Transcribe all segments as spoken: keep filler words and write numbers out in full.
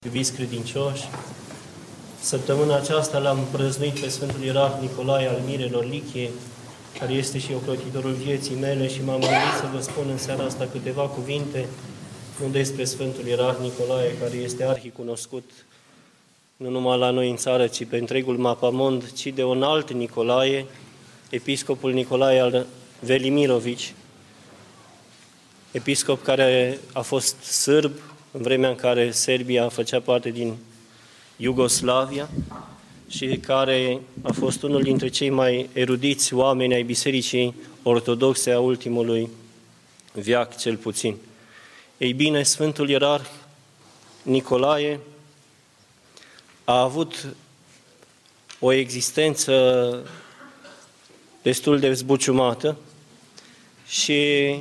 Iubiți credincioși, săptămâna aceasta l-am prăznuit pe Sfântul Ierarh Nicolae al Mirelor Lichie, care este și ocrotitorul vieții mele, și m-am gândit să vă spun în seara asta câteva cuvinte, nu despre Sfântul Ierarh Nicolae, care este arhicunoscut nu numai la noi în țară, ci pe întregul mapamond, ci de un alt Nicolae, episcopul Nicolae al Velimirovici, episcop care a fost sârb în vremea în care Serbia făcea parte din Iugoslavia și care a fost unul dintre cei mai erudiți oameni ai Bisericii Ortodoxe a ultimului veac, cel puțin. Ei bine, Sfântul Ierarh Nicolae a avut o existență destul de zbuciumată și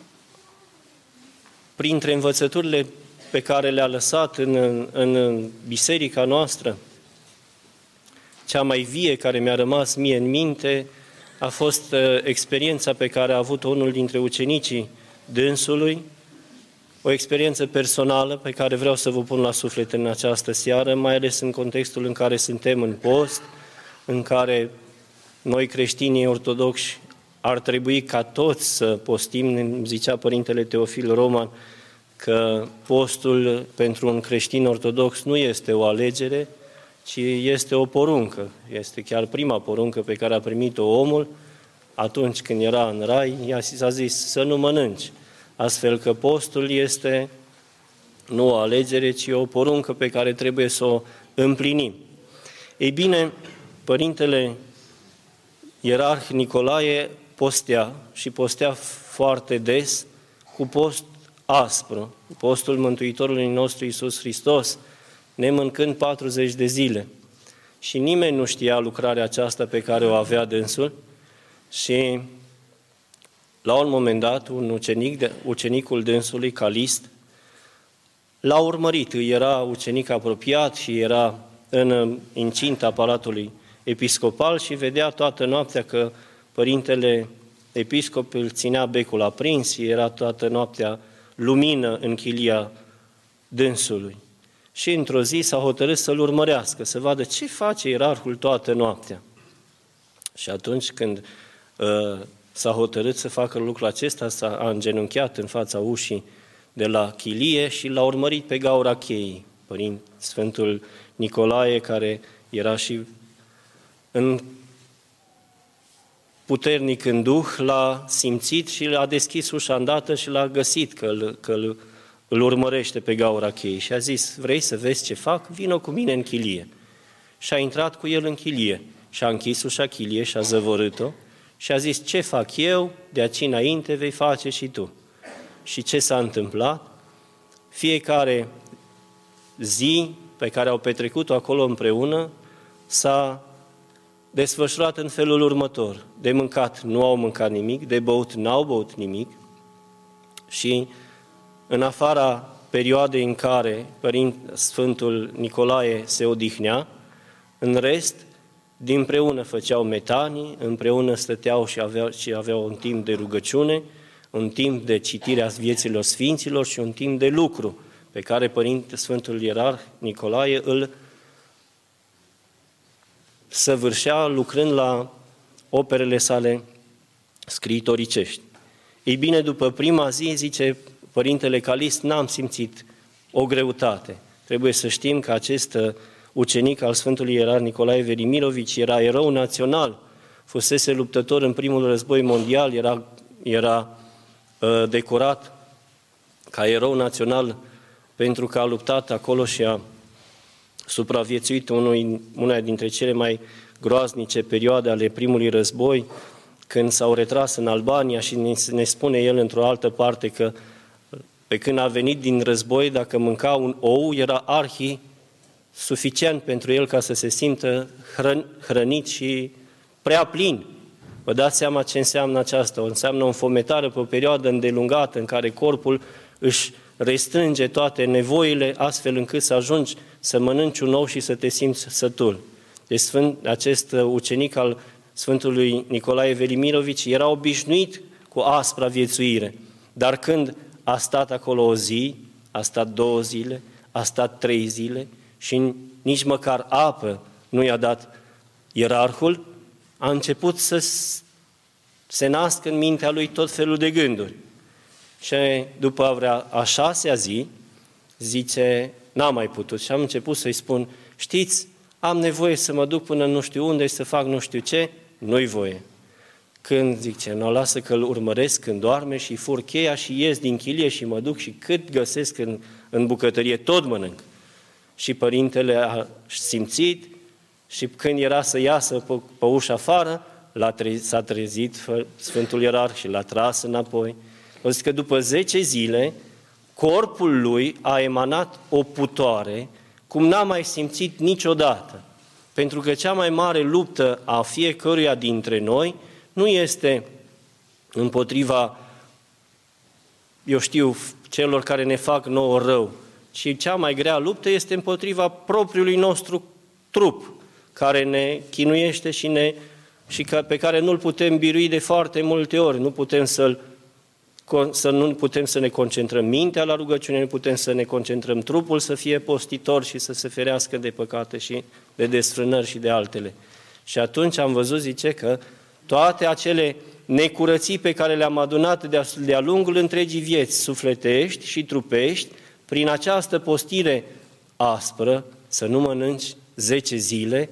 printre învățăturile pe care le-a lăsat în, în, în biserica noastră, cea mai vie care mi-a rămas mie în minte a fost uh, experiența pe care a avut unul dintre ucenicii dânsului, o experiență personală pe care vreau să vă pun la suflet în această seară, mai ales în contextul în care suntem în post, în care noi creștinii ortodoxi ar trebui ca toți să postim. Îmi zicea Părintele Teofil Roman că postul pentru un creștin ortodox nu este o alegere, ci este o poruncă. Este chiar prima poruncă pe care a primit-o omul atunci când era în rai. I-a zis să nu mănânci. Astfel că postul este nu o alegere, ci o poruncă pe care trebuie să o împlinim. Ei bine, Părintele Ierarh Nicolae postea și postea foarte des cu post aspru, postul Mântuitorului nostru Iisus Hristos, nemâncând patruzeci de zile. Și nimeni nu știa lucrarea aceasta pe care o avea dânsul și la un moment dat un ucenic, de, ucenicul dânsului, Calist, l-a urmărit. Era ucenic apropiat și era în incinta palatului episcopal și vedea toată noaptea că Părintele Episcop îl ținea becul aprins și era toată noaptea lumină în chilia dânsului. Și într-o zi s-a hotărât să-l urmărească, să vadă ce face ierarhul toată noaptea. Și atunci când uh, s-a hotărât să facă lucrul acesta, s-a îngenunchiat în fața ușii de la chilie și l-a urmărit pe gaura cheii. Părinte Sfântul Nicolae, care era și în puternic în duh, l-a simțit și l-a deschis ușa îndată și l-a găsit că, îl, că îl, îl urmărește pe gaura cheii. Și a zis, vrei să vezi ce fac? Vino cu mine în chilie. Și a intrat cu el în chilie și a închis ușa chilie și a zăvorât-o și a zis, ce fac eu, de aici înainte vei face și tu. Și ce s-a întâmplat? Fiecare zi pe care au petrecut-o acolo împreună s-a desfășurat în felul următor. De mâncat nu au mâncat nimic, de băut n-au băut nimic și în afara perioadei în care Părinte Sfântul Nicolae se odihnea, în rest, dinpreună făceau metanii, împreună stăteau și aveau, și aveau un timp de rugăciune, un timp de citire a vieților Sfinților și un timp de lucru pe care Părinte Sfântul Ierarh Nicolae îl săvârșea lucrând la operele sale scriitoricești. Ei bine, după prima zi, zice Părintele Calist, n-am simțit o greutate. Trebuie să știm că acest ucenic al Sfântului Ierarh Nicolae Velimirovici era erou național, fusese luptător în primul război mondial, era, era uh, decorat ca erou național pentru că a luptat acolo și a supraviețuit unui, una dintre cele mai groaznice perioade ale primului război, când s-au retras în Albania și ne, ne spune el într-o altă parte că pe când a venit din război, dacă mânca un ou, era arhi suficient pentru el ca să se simtă hrăn, hrănit și prea plin. Vă dați seama ce înseamnă aceasta? Înseamnă o înfometare pe o perioadă îndelungată în care corpul își restrânge toate nevoile, astfel încât să ajungi să mănânci un ou și să te simți sătul. Deci Sfânt, acest ucenic al Sfântului Nicolae Velimirovici era obișnuit cu aspra viețuire, dar când a stat acolo o zi, a stat două zile, a stat trei zile și nici măcar apă nu i-a dat ierarhul, a început să se nască în mintea lui tot felul de gânduri. Și după vrea a șasea zi, zice, n-am mai putut. Și am început să-i spun, știți, am nevoie să mă duc până nu știu unde, să fac nu știu ce, nu-i voie. Când, zice, nu, lasă că îl urmăresc când doarme și fur cheia și ies din chilie și mă duc și cât găsesc în, în bucătărie, tot mănânc. Și părintele a simțit și când era să iasă pe, pe ușa afară, l-a trezit, s-a trezit Sfântul Ierarh și l-a tras înapoi. O zic că după zece zile, corpul lui a emanat o putoare cum n-a mai simțit niciodată. Pentru că cea mai mare luptă a fiecăruia dintre noi nu este împotriva, eu știu, celor care ne fac nouă rău, ci cea mai grea luptă este împotriva propriului nostru trup, care ne chinuiește și, ne, și pe care nu-l putem birui de foarte multe ori. Nu putem să-l să nu putem să ne concentrăm mintea la rugăciune, nu putem să ne concentrăm trupul să fie postitor și să se ferească de păcate și de desfrânări și de altele. Și atunci am văzut, zice, că toate acele necurății pe care le-am adunat de-a lungul întregii vieți, sufletești și trupești, prin această postire aspră, să nu mănânci zece zile,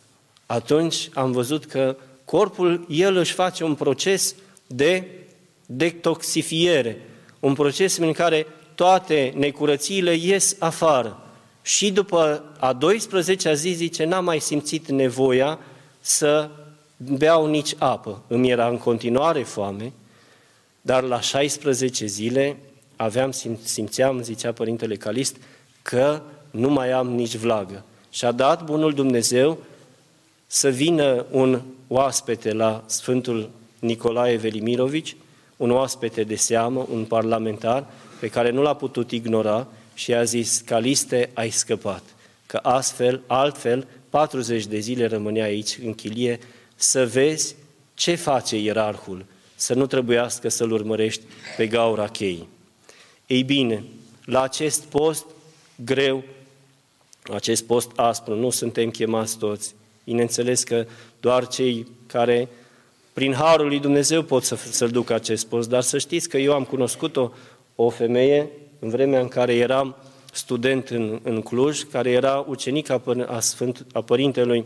atunci am văzut că corpul, el își face un proces de detoxifiere, un proces în care toate necurățiile ies afară. Și după a douăsprezecea zi, zice, n-am mai simțit nevoia să beau nici apă. Îmi era în continuare foame, dar la șaisprezece zile aveam, simțeam, zicea Părintele Calist, că nu mai am nici vlagă. Și a dat bunul Dumnezeu să vină un oaspete la Sfântul Nicolae Velimirovici, un oaspete de seamă, un parlamentar, pe care nu l-a putut ignora și a zis, Caliste, ai scăpat, că astfel, altfel, patruzeci de zile rămânea aici în chilie să vezi ce face ierarhul, să nu trebuiască să-l urmărești pe gaura cheii. Ei bine, la acest post greu, acest post aspru, nu suntem chemați toți. Bineînțeles că doar cei care prin harul lui Dumnezeu pot să, să-l ducă acest post, dar să știți că eu am cunoscut o, o femeie în vremea în care eram student în, în Cluj, care era ucenic a, a, Sfânt, a părintelui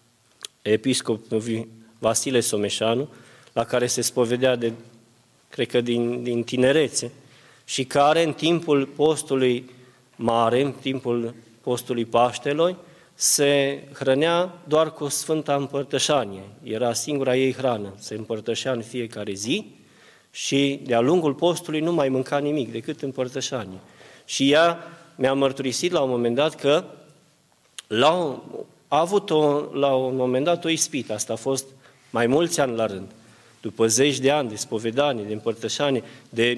episcop Vasile Someșanu, la care se spovedea de, cred că din, din tinerețe, și care în timpul postului mare, în timpul postului Paștelor, se hrănea doar cu Sfânta Împărtășanie. Era singura ei hrană. Se împărtășea în fiecare zi și de-a lungul postului nu mai mânca nimic decât împărtășanie. Și ea mi-a mărturisit la un moment dat că la un, a avut o, la un moment dat o ispită. Asta a fost mai mulți ani la rând. După zeci de ani de spovedanie, de împărtășanie, de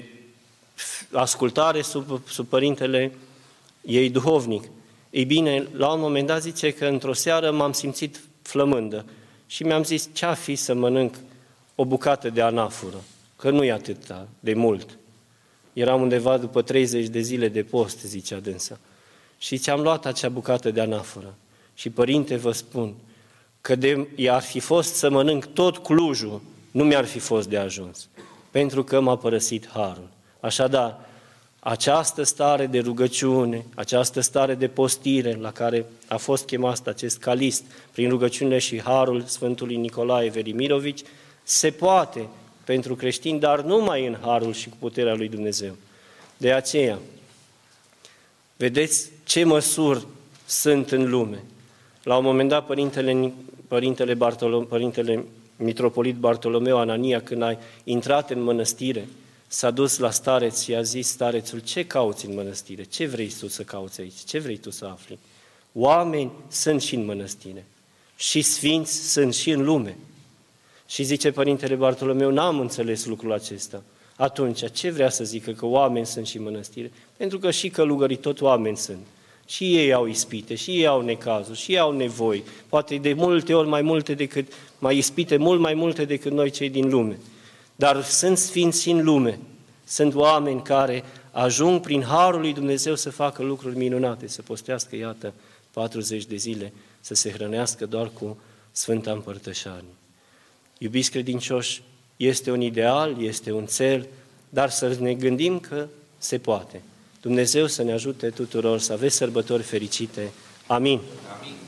ascultare sub, sub părintele ei duhovnic. Ei bine, la un moment dat zice că într-o seară m-am simțit flămândă și mi-am zis ce-a fi să mănânc o bucată de anafură, că nu e atât de mult. Eram undeva după treizeci de zile de post, zicea dânsa. Și ți-am luat acea bucată de anafură. Și părinte, vă spun că de i-ar fi fost să mănânc tot Clujul, nu mi-ar fi fost de ajuns, pentru că m-a părăsit harul. Așadar, această stare de rugăciune, această stare de postire la care a fost chemat acest calist prin rugăciunile și harul Sfântului Nicolae Velimirovici, se poate pentru creștini, dar numai în harul și cu puterea lui Dumnezeu. De aceea, vedeți ce măsuri sunt în lume. La un moment dat, Părintele, Părintele, Bartolom, Părintele Mitropolit Bartolomeu Anania, când a intrat în mănăstire, s-a dus la stareț și a zis starețul, ce cauți în mănăstire? Ce vrei tu să cauți aici? Ce vrei tu să afli? Oameni sunt și în mănăstire și sfinți sunt și în lume. Și zice Părintele Bartolomeu, n-am înțeles lucrul acesta. Atunci, ce vrea să zică că oameni sunt și în mănăstire? Pentru că și călugării tot oameni sunt. Și ei au ispite, și ei au necazuri, și ei au nevoi. Poate de multe ori mai multe decât, mai ispite mult mai multe decât noi cei din lume. Dar sunt sfinți și în lume. Sunt oameni care ajung prin harul lui Dumnezeu să facă lucruri minunate, să postească, iată, patruzeci de zile, să se hrănească doar cu Sfânta Împărtășanie. Iubiți credincioși, este un ideal, este un cel, dar să ne gândim că se poate. Dumnezeu să ne ajute tuturor să aveți sărbători fericite. Amin. Amin.